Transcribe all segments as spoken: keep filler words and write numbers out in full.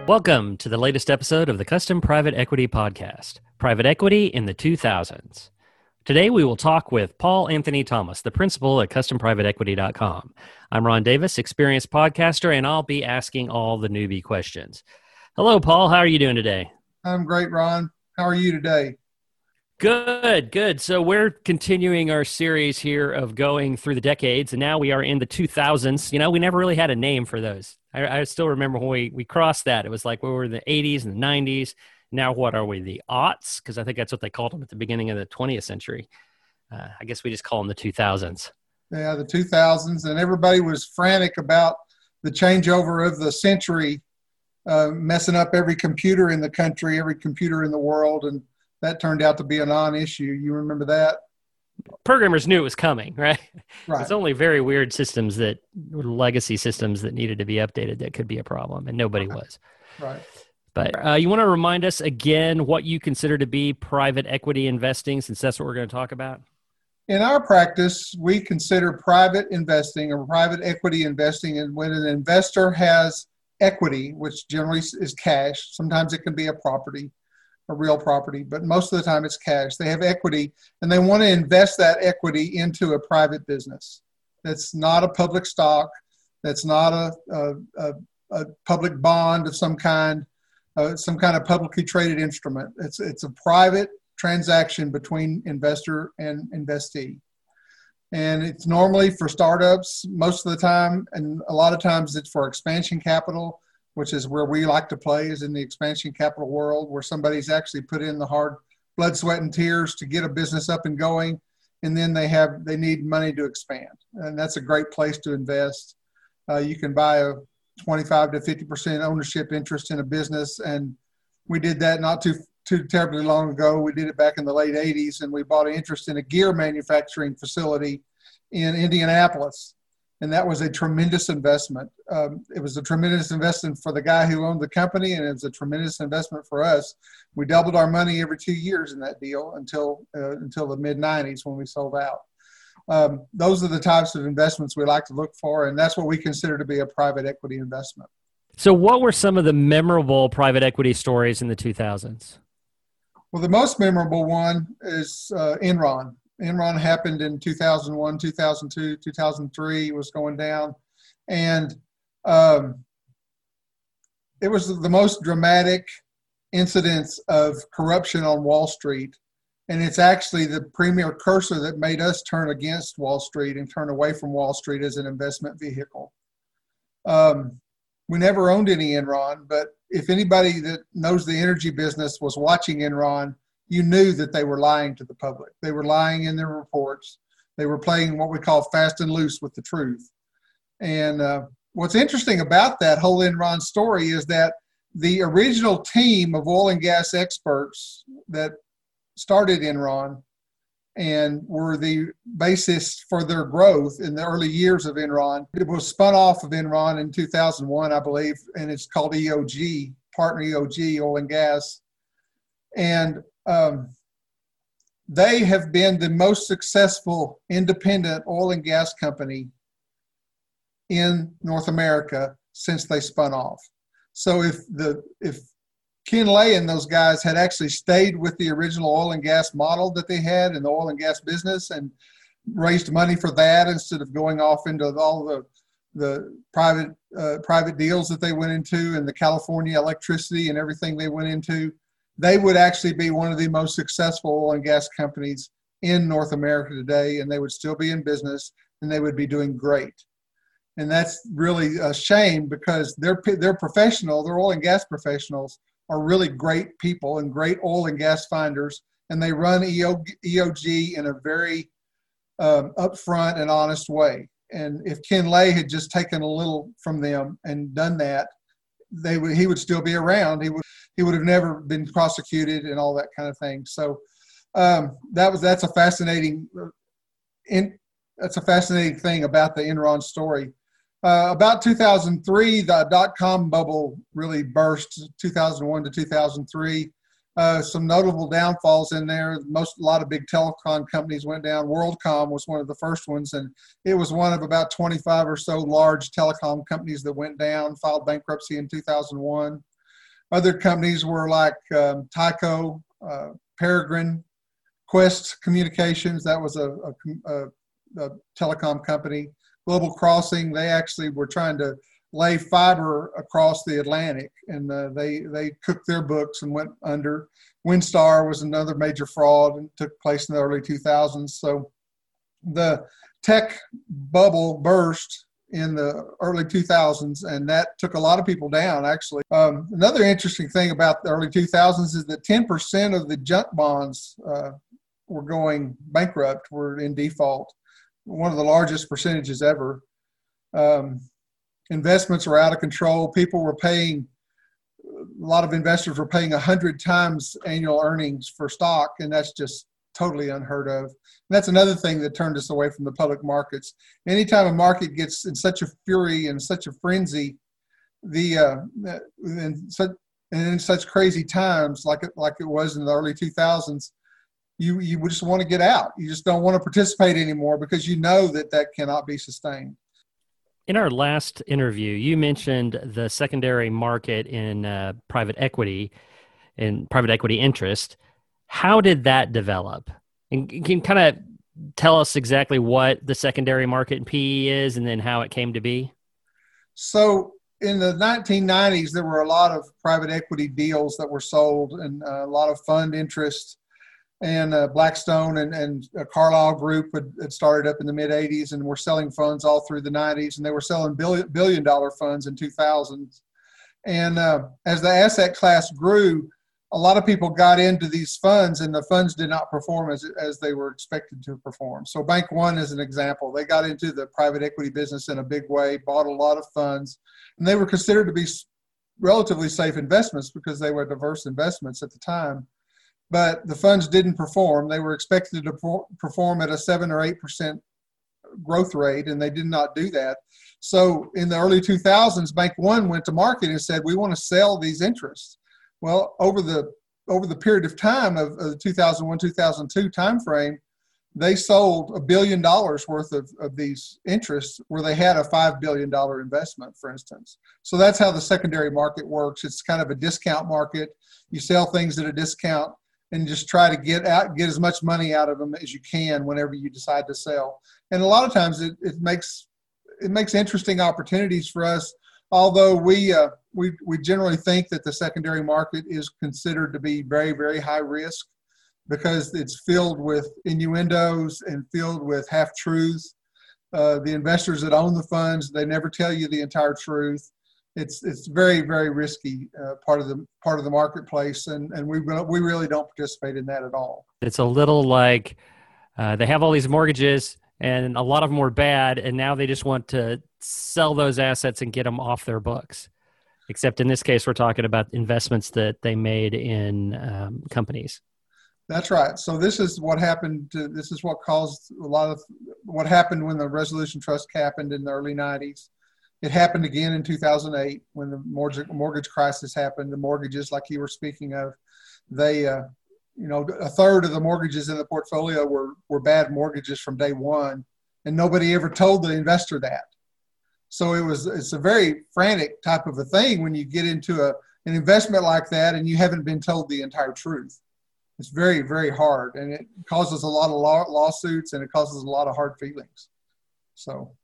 Welcome to the latest episode of the Custom Private Equity Podcast, Private Equity in the two thousands. Today we will talk with Paul Anthony Thomas, the principal at custom private equity dot com. I'm Ron Davis, experienced podcaster, and I'll be asking all the newbie questions. Hello, Paul. How are you doing today? I'm great, Ron. How are you today? Good, good. So we're continuing our series here of going through the decades, and now we are in the two thousands. You know, we never really had a name for those. I, I still remember when we, we crossed that. It was like we were in the eighties and the nineties. Now what are we, the aughts? Because I think that's what they called them at the beginning of the twentieth century. Uh, I guess we just call them the two thousands. Yeah, the two thousands. And everybody was frantic about the changeover of the century, uh, messing up every computer in the country, every computer in the world. And that turned out to be a non-issue. You remember that? Programmers knew it was coming, right? Right. It's only very weird systems that, legacy systems that needed to be updated that could be a problem, and nobody was. Right. But uh, you want to remind us again what you consider to be private equity investing, since that's what we're going to talk about? In our practice, we consider private investing or private equity investing and when an investor has equity, which generally is cash. Sometimes it can be a property, a real property, but most of the time it's cash. They have equity and they want to invest that equity into a private business. That's not a public stock. That's not a, a, a, a public bond of some kind. Uh, some kind of publicly traded instrument. It's it's a private transaction between investor and investee. And it's normally for startups most of the time, and a lot of times it's for expansion capital, which is where we like to play, is in the expansion capital world, where somebody's actually put in the hard blood, sweat, and tears to get a business up and going, and then they have they need money to expand. And that's a great place to invest. Uh, you can buy a twenty-five to fifty percent ownership interest in a business. And we did that not too, too terribly long ago. We did it back in the late eighties, and we bought an interest in a gear manufacturing facility in Indianapolis. And that was a tremendous investment. Um, it was a tremendous investment for the guy who owned the company, and it was a tremendous investment for us. We doubled our money every two years in that deal until, uh, until the mid nineties when we sold out. Um, those are the types of investments we like to look for, and that's what we consider to be a private equity investment. So what were some of the memorable private equity stories in the two thousands? Well, the most memorable one is uh, Enron. Enron happened in two thousand one, two thousand two, two thousand three. It was going down, and um, it was the most dramatic incidents of corruption on Wall Street. And it's actually the premier cursor that made us turn against Wall Street and turn away from Wall Street as an investment vehicle. Um, we never owned any Enron, but if anybody that knows the energy business was watching Enron, you knew that they were lying to the public. They were lying in their reports. They were playing what we call fast and loose with the truth. And uh, what's interesting about that whole Enron story is that the original team of oil and gas experts that started Enron and were the basis for their growth in the early years of Enron. It was spun off of Enron in two thousand one, I believe, and it's called E O G, Partner E O G, Oil and Gas. And um, they have been the most successful independent oil and gas company in North America since they spun off. So if the if Ken Lay and those guys had actually stayed with the original oil and gas model that they had in the oil and gas business and raised money for that instead of going off into all the the private uh, private deals that they went into and the California electricity and everything they went into, they would actually be one of the most successful oil and gas companies in North America today, and they would still be in business and they would be doing great. And that's really a shame because they're they're professional, they're oil and gas professionals, are really great people and great oil and gas finders, and they run E O G in a very um, upfront and honest way. And if Ken Lay had just taken a little from them and done that, they would he would still be around. He would he would have never been prosecuted and all that kind of thing. So um, that was that's a fascinating in, that's a fascinating thing about the Enron story. Uh, about two thousand three, the dot-com bubble really burst, two thousand one to two thousand three. Uh, some notable downfalls in there. Most, a lot of big telecom companies went down. WorldCom was one of the first ones, and it was one of about twenty-five or so large telecom companies that went down, filed bankruptcy in two thousand one. Other companies were like um, Tyco, uh, Peregrine, Quest Communications. That was a, a, a, a telecom company. Global Crossing, they actually were trying to lay fiber across the Atlantic, and uh, they they cooked their books and went under. Windstar was another major fraud and took place in the early two thousands. So the tech bubble burst in the early two thousands, and that took a lot of people down, actually. Um, another interesting thing about the early two thousands is that ten percent of the junk bonds uh, were going bankrupt, were in default, one of the largest percentages ever. Um, investments were out of control. People were paying, a lot of investors were paying one hundred times annual earnings for stock, and that's just totally unheard of. And that's another thing that turned us away from the public markets. Anytime a market gets in such a fury and such a frenzy, the uh, in such, and in such crazy times like it, like it was in the early two thousands, you you just want to get out. You just don't want to participate anymore because you know that that cannot be sustained. In our last interview, you mentioned the secondary market in uh, private equity and private equity interest. How did that develop? And can you kind of tell us exactly what the secondary market in P E is and then how it came to be? So in the nineteen nineties, there were a lot of private equity deals that were sold and a lot of fund interest. And uh, Blackstone and, and uh, Carlyle Group had, had started up in the mid eighties and were selling funds all through the nineties. And they were selling billion, billion dollar funds in two thousand. And uh, as the asset class grew, a lot of people got into these funds and the funds did not perform as, as they were expected to perform. So Bank One is an example. They got into the private equity business in a big way, bought a lot of funds, and they were considered to be relatively safe investments because they were diverse investments at the time. But the funds didn't perform. They were expected to perform at a seven or eight percent growth rate, and they did not do that. So in the early two thousands, Bank One went to market and said, we want to sell these interests. Well, over the over the period of time of, of the two thousand one, two thousand two timeframe, they sold a billion dollars worth of, of these interests where they had a five billion dollars investment, for instance. So that's how the secondary market works. It's kind of a discount market. You sell things at a discount and just try to get out, get as much money out of them as you can whenever you decide to sell. And a lot of times it, it makes it makes interesting opportunities for us. Although we uh, we we generally think that the secondary market is considered to be very, very high risk because it's filled with innuendos and filled with half truths. Uh, the investors that own the funds, they never tell you the entire truth. It's it's very, very risky uh, part of the part of the marketplace, and and we we really don't participate in that at all. It's a little like uh, they have all these mortgages, and a lot of them were bad, and now they just want to sell those assets and get them off their books. Except in this case, we're talking about investments that they made in um, companies. That's right. So this is what happened. To, this is what caused a lot of what happened when the Resolution Trust happened in the early nineties. It happened again in two thousand eight when the mortgage, mortgage crisis happened. The mortgages, like you were speaking of, they, uh, you know, a third of the mortgages in the portfolio were, were bad mortgages from day one, and nobody ever told the investor that. So it was, it's a very frantic type of a thing when you get into a, an investment like that and you haven't been told the entire truth. It's very, very hard, and it causes a lot of law, lawsuits and it causes a lot of hard feelings. So.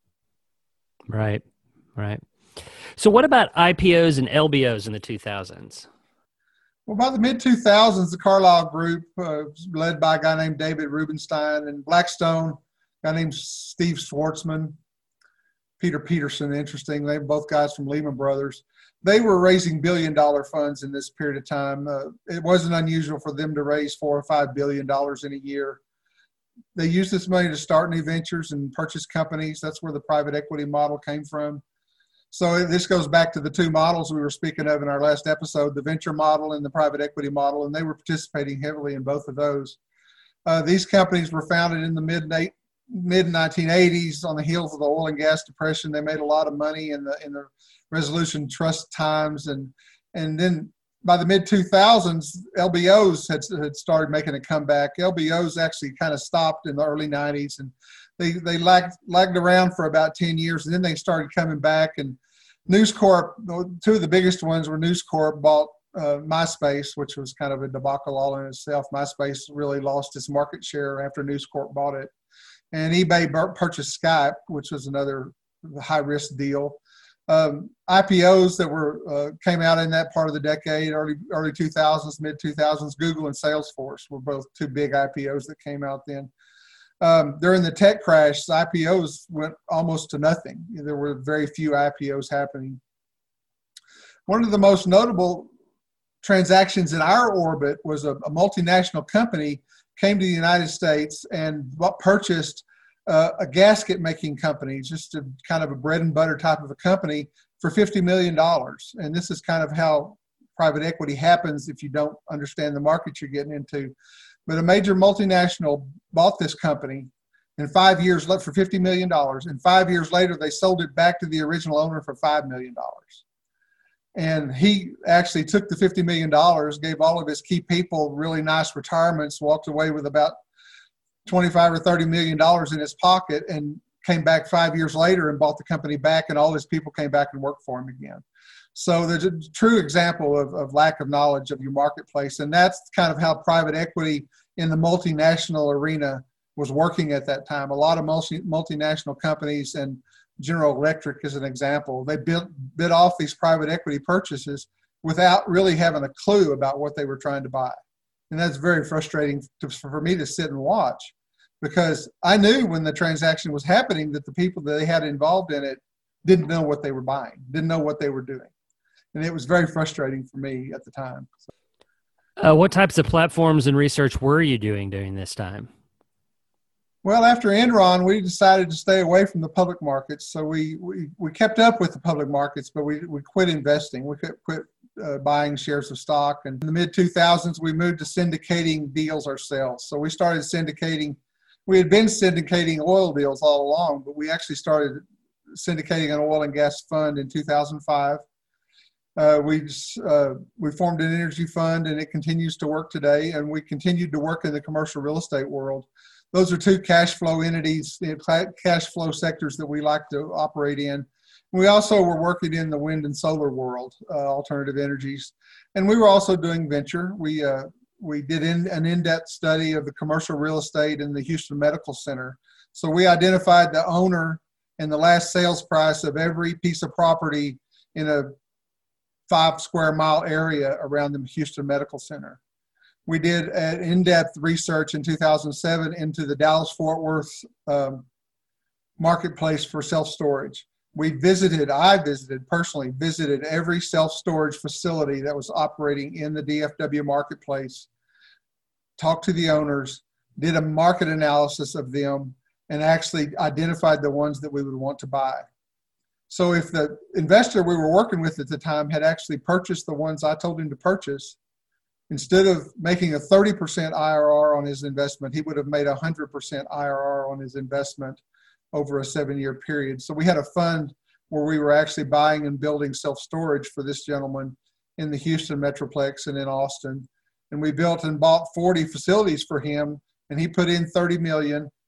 Right. Right. So what about I P Os and L B Os in the two thousands? Well, by the mid two thousands, the Carlyle Group, uh, led by a guy named David Rubenstein, and Blackstone, a guy named Steve Schwartzman, Peter Peterson, interesting. They were both guys from Lehman Brothers. They were raising billion-dollar funds in this period of time. Uh, it wasn't unusual for them to raise four or five billion dollars in a year. They used this money to start new ventures and purchase companies. That's where the private equity model came from. So this goes back to the two models we were speaking of in our last episode, the venture model and the private equity model, and they were participating heavily in both of those. Uh, these companies were founded in the mid mid nineteen eighties on the heels of the oil and gas depression. They made a lot of money in the in the Resolution Trust times, and and then by the mid two thousands, L B Os had had started making a comeback. L B Os actually kind of stopped in the early nineties, and they they lagged lagged around for about ten years, and then they started coming back. And News Corp, two of the biggest ones were News Corp bought uh, MySpace, which was kind of a debacle all in itself. MySpace really lost its market share after News Corp bought it. And eBay purchased Skype, which was another high-risk deal. Um, I P Os that were uh, came out in that part of the decade, early early two thousands, mid two thousands, Google and Salesforce were both two big I P Os that came out then. Um, during the tech crash, I P Os went almost to nothing. There were very few I P Os happening. One of the most notable transactions in our orbit was a, a multinational company came to the United States and purchased uh, a gasket making company, just a kind of a bread and butter type of a company, for fifty million dollars. And this is kind of how private equity happens if you don't understand the market you're getting into. But a major multinational bought this company and five years for fifty million dollars. And five years later, they sold it back to the original owner for five million dollars. And he actually took the fifty million dollars, gave all of his key people really nice retirements, walked away with about twenty-five or thirty million dollars in his pocket, and came back five years later and bought the company back, and all his people came back and worked for him again. So there's a true example of, of lack of knowledge of your marketplace. And that's kind of how private equity in the multinational arena was working at that time. A lot of multi, multinational companies, and General Electric is an example, they bid, bid off these private equity purchases without really having a clue about what they were trying to buy. And that's very frustrating to, for me to sit and watch, because I knew when the transaction was happening that the people that they had involved in it didn't know what they were buying, didn't know what they were doing. And it was very frustrating for me at the time. So. Uh, what types of platforms and research were you doing during this time? Well, after Enron, we decided to stay away from the public markets. So we we, we kept up with the public markets, but we, we quit investing. We quit, quit uh, buying shares of stock. And in the mid two thousands, we moved to syndicating deals ourselves. So we started syndicating. We had been syndicating oil deals all along, but we actually started syndicating an oil and gas fund in two thousand five. Uh, we uh, we formed an energy fund, and it continues to work today. And we continued to work in the commercial real estate world. Those are two cash flow entities, cash flow sectors that we like to operate in. We also were working in the wind and solar world, uh, alternative energies. And we were also doing venture. We uh, we did in, an in-depth study of the commercial real estate in the Houston Medical Center. So we identified the owner and the last sales price of every piece of property in a five square mile area around the Houston Medical Center. We did an in-depth research in two thousand seven into the Dallas-Fort Worth um, marketplace for self-storage. We visited, I visited, personally visited every self-storage facility that was operating in the D F W marketplace, talked to the owners, did a market analysis of them, and actually identified the ones that we would want to buy. So if the investor we were working with at the time had actually purchased the ones I told him to purchase, instead of making a thirty percent I R R on his investment, he would have made a one hundred percent I R R on his investment over a seven-year period. So we had a fund where we were actually buying and building self-storage for this gentleman in the Houston Metroplex and in Austin. And we built and bought forty facilities for him, and he put in thirty million dollars.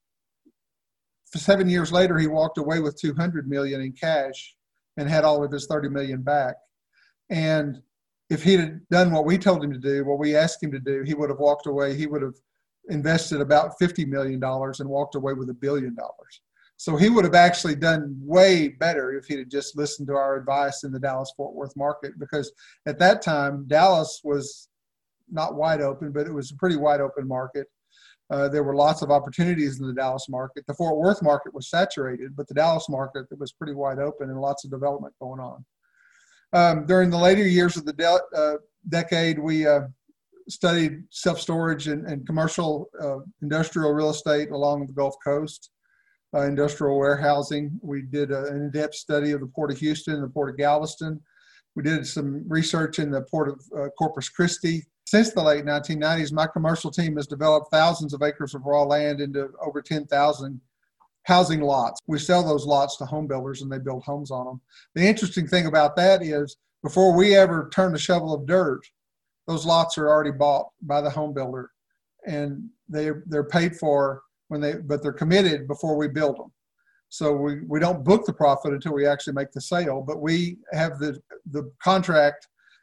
For seven years later, he walked away with two hundred million dollars in cash and had all of his thirty million dollars back. And if he had done what we told him to do, what we asked him to do, he would have walked away. He would have invested about fifty million dollars and walked away with a billion dollars. So he would have actually done way better if he had just listened to our advice in the Dallas-Fort Worth market, because at that time, Dallas was not wide open, but it was a pretty wide open market. Uh, there were lots of opportunities in the Dallas market. The Fort Worth market was saturated, but the Dallas market was pretty wide open and lots of development going on. Um, during the later years of the de- uh, decade, we uh, studied self-storage and, and commercial uh, industrial real estate along the Gulf Coast, uh, industrial warehousing. We did a, an in-depth study of the Port of Houston and the Port of Galveston. We did some research in the Port of uh, Corpus Christi. Since the late nineteen nineties, my commercial team has developed thousands of acres of raw land into over ten thousand housing lots. We sell those lots to home builders and they build homes on them. The interesting thing about that is before we ever turn the shovel of dirt, those lots are already bought by the home builder, and they, they're paid for when they, but they're committed before we build them. So we, we don't book the profit until we actually make the sale, but we have the, the contract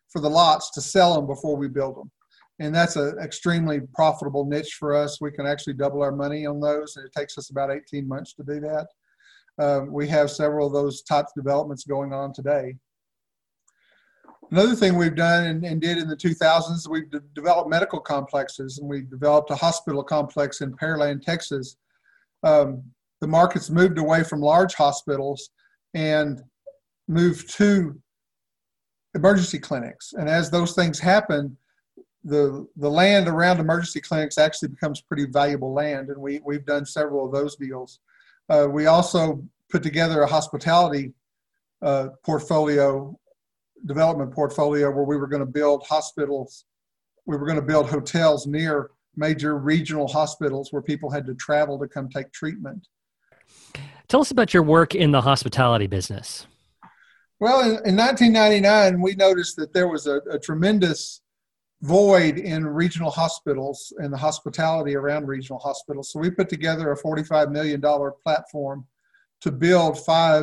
for the lots to sell them before we build them. And that's an extremely profitable niche for us. We can actually double our money on those, and it takes us about eighteen months to do that. Uh, we have several of those types of developments going on today. Another thing we've done and, and did in the two thousands, we've de- developed medical complexes, and we developed a hospital complex in Pearland, Texas. Um, the market's moved away from large hospitals and moved to emergency clinics. And as those things happen, the the land around emergency clinics actually becomes pretty valuable land, and we, we've done several of those deals. Uh, we also put together a hospitality uh, portfolio, development portfolio, where we were going to build hospitals. We were going to build hotels near major regional hospitals where people had to travel to come take treatment. Tell us about your work in the hospitality business. Well, in, in nineteen ninety-nine, we noticed that there was a, a tremendous void in regional hospitals and the hospitality around regional hospitals. So we put together a forty-five million dollars platform to build five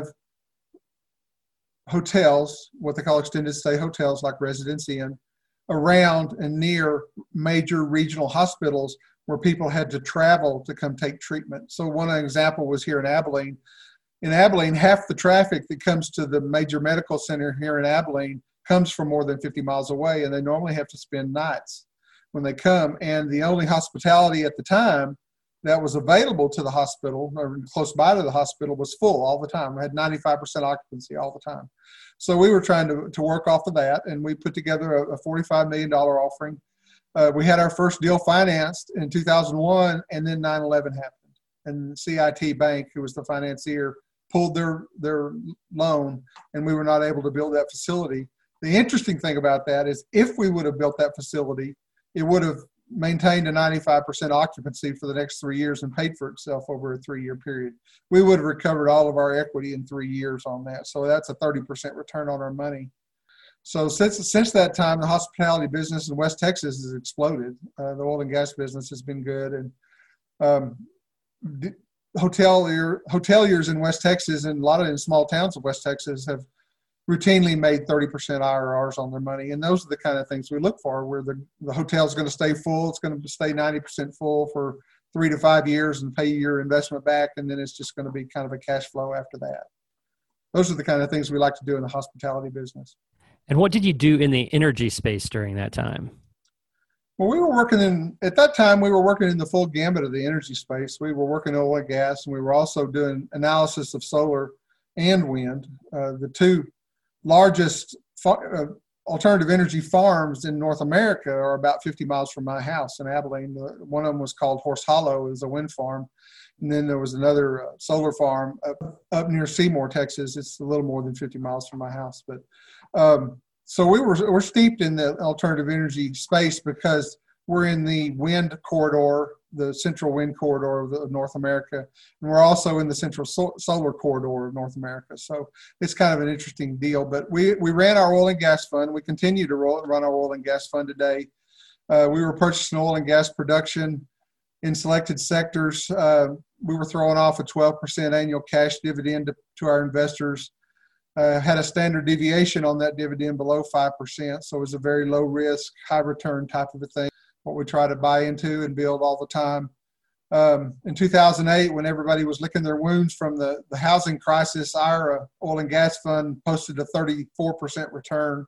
hotels, what they call extended stay hotels, like Residence Inn, around and near major regional hospitals where people had to travel to come take treatment. So one example was here in Abilene. In Abilene, half the traffic that comes to the major medical center here in Abilene comes from more than fifty miles away, and they normally have to spend nights when they come. And the only hospitality at the time that was available to the hospital or close by to the hospital was full all the time. We had ninety-five percent occupancy all the time. So we were trying to, to work off of that, and we put together a, a forty-five million dollars offering. Uh, we had our first deal financed in two thousand one, and then nine eleven happened. And C I T Bank, who was the financier, pulled their, their loan, and we were not able to build that facility. The interesting thing about that is if we would have built that facility, it would have maintained a ninety-five percent occupancy for the next three years and paid for itself over a three-year period. We would have recovered all of our equity in three years on that. So that's a thirty percent return on our money. So since since that time, the hospitality business in West Texas has exploded. Uh, the oil and gas business has been good. And um, d- hotelier, hoteliers in West Texas and a lot of in small towns of West Texas have routinely made thirty percent I R Rs on their money. And those are the kind of things we look for, where the, the hotel's going to stay full. It's going to stay ninety percent full for three to five years and pay your investment back. And then it's just going to be kind of a cash flow after that. Those are the kind of things we like to do in the hospitality business. And what did you do in the energy space during that time? Well, we were working in, at that time, we were working in the full gambit of the energy space. We were working oil and gas, and we were also doing analysis of solar and wind. Uh, the two largest far, uh, alternative energy farms in North America are about fifty miles from my house in Abilene. The, one of them was called Horse Hollow, is a wind farm. And then there was another uh, solar farm up, up near Seymour, Texas. It's a little more than fifty miles from my house. But um, so we were we're steeped in the alternative energy space because we're in the wind corridor, the central wind corridor of, the, of North America, and we're also in the central so, solar corridor of North America. So it's kind of an interesting deal. But we we ran our oil and gas fund. We continue to roll, run our oil and gas fund today. Uh, we were purchasing oil and gas production in selected sectors. Uh, we were throwing off a twelve percent annual cash dividend to, to our investors. Uh, had a standard deviation on that dividend below five percent. So it was a very low risk, high return type of a thing, what we try to buy into and build all the time. Um, in two thousand eight, when everybody was licking their wounds from the, the housing crisis, our uh, oil and gas fund posted a thirty-four percent return,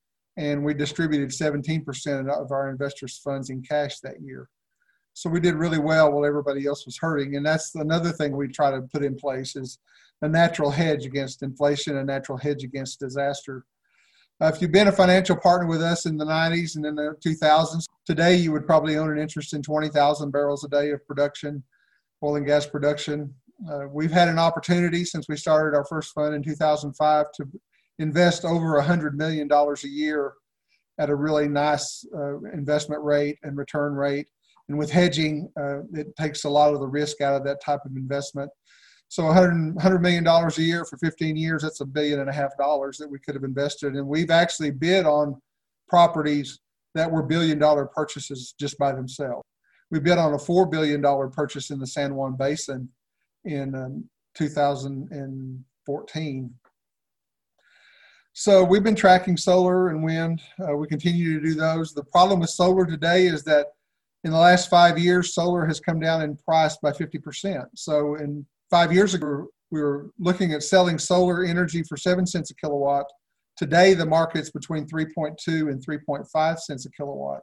and we distributed seventeen percent of our investors' funds in cash that year. So we did really well while everybody else was hurting. And that's another thing we try to put in place, is a natural hedge against inflation, a natural hedge against disaster. Uh, if you've been a financial partner with us in the nineties and in the two thousands, today you would probably own an interest in twenty thousand barrels a day of production, oil and gas production. Uh, we've had an opportunity since we started our first fund in two thousand five to invest over one hundred million dollars a year at a really nice uh, investment rate and return rate. And with hedging, uh, it takes a lot of the risk out of that type of investment. So one hundred, one hundred million dollars a year for fifteen years, that's a billion and a half dollars that we could have invested. And we've actually bid on properties that were billion dollar purchases just by themselves. We bid on a four billion dollars purchase in the San Juan Basin in um, two thousand fourteen. So we've been tracking solar and wind. Uh, we continue to do those. The problem with solar today is that in the last five years, solar has come down in price by fifty percent. So in five years ago, we were looking at selling solar energy for seven cents a kilowatt. Today, the market's between three point two and three point five cents a kilowatt.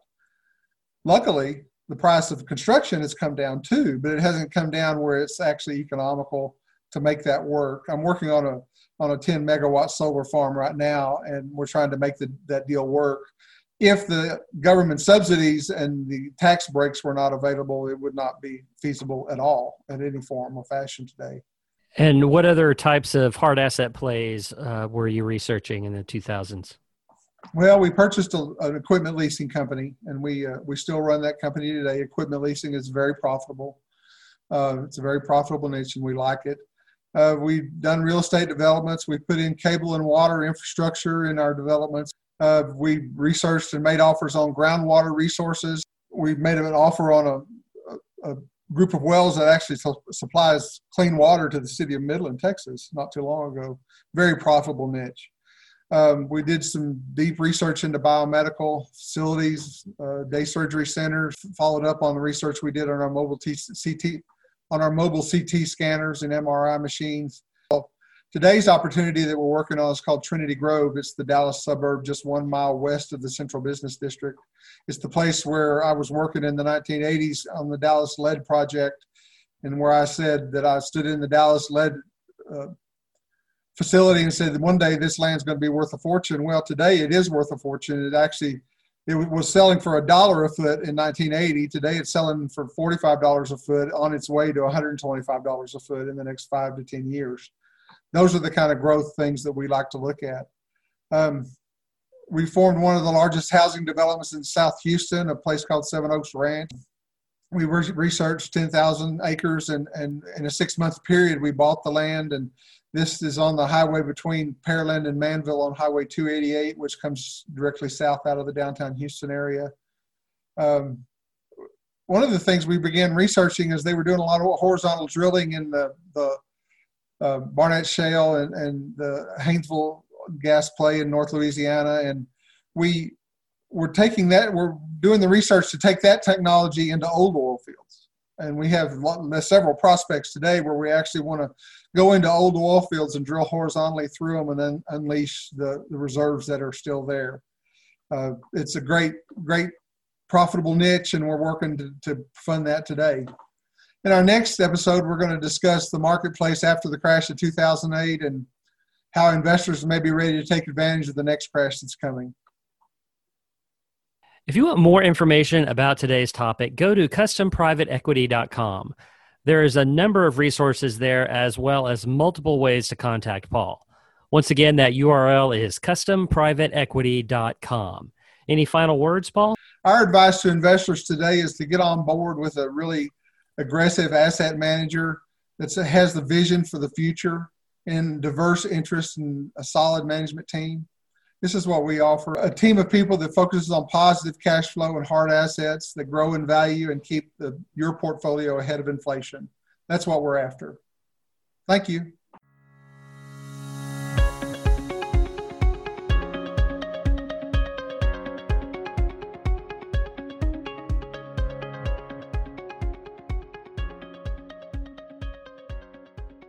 Luckily, the price of construction has come down too, but it hasn't come down where it's actually economical to make that work. I'm working on a on a ten megawatt solar farm right now, and we're trying to make the, that deal work. If the government subsidies and the tax breaks were not available, it would not be feasible at all in any form or fashion today. And what other types of hard asset plays uh, were you researching in the two thousands? Well, we purchased a, an equipment leasing company, and we uh, we still run that company today. Equipment leasing is very profitable. Uh, it's a very profitable niche, and we like it. Uh, we've done real estate developments. We put in cable and water infrastructure in our developments. Uh, we researched and made offers on groundwater resources. We've made an offer on a, a, a group of wells that actually su- supplies clean water to the city of Midland, Texas, not too long ago. Very profitable niche. Um, we did some deep research into biomedical facilities, uh, day surgery centers, followed up on the research we did on our mobile T- C T, on our mobile C T scanners and M R I machines. Today's opportunity that we're working on is called Trinity Grove. It's the Dallas suburb just one mile west of the Central Business District. It's the place where I was working in the nineteen eighties on the Dallas Lead Project, and where I said that I stood in the Dallas Lead uh, facility and said that one day this land's going to be worth a fortune. Well, today it is worth a fortune. It actually it was selling for a dollar a foot in nineteen eighty. Today it's selling for forty-five dollars a foot, on its way to one hundred twenty-five dollars a foot in the next five to ten years. Those are the kind of growth things that we like to look at. Um, we formed one of the largest housing developments in South Houston, a place called Seven Oaks Ranch. We re- researched ten thousand acres, and, and in a six-month period, we bought the land. And this is on the highway between Pearland and Manville on Highway two eighty-eight, which comes directly south out of the downtown Houston area. Um, one of the things we began researching is they were doing a lot of horizontal drilling in the, the uh, Barnett Shale and, and the Haynesville gas play in North Louisiana. And we were taking that, we're doing the research to take that technology into old oil fields. And we have several prospects today where we actually want to go into old oil fields and drill horizontally through them and then unleash the, the reserves that are still there. Uh, it's a great, great profitable niche, and we're working to, to fund that today. In our next episode, we're going to discuss the marketplace after the crash of two thousand eight and how investors may be ready to take advantage of the next crash that's coming. If you want more information about today's topic, go to custom private equity dot com. There is a number of resources there, as well as multiple ways to contact Paul. Once again, that U R L is custom private equity dot com. Any final words, Paul? Our advice to investors today is to get on board with a really aggressive asset manager that has the vision for the future and diverse interests and a solid management team. This is what we offer: a team of people that focuses on positive cash flow and hard assets that grow in value and keep the, your portfolio ahead of inflation. That's what we're after. Thank you.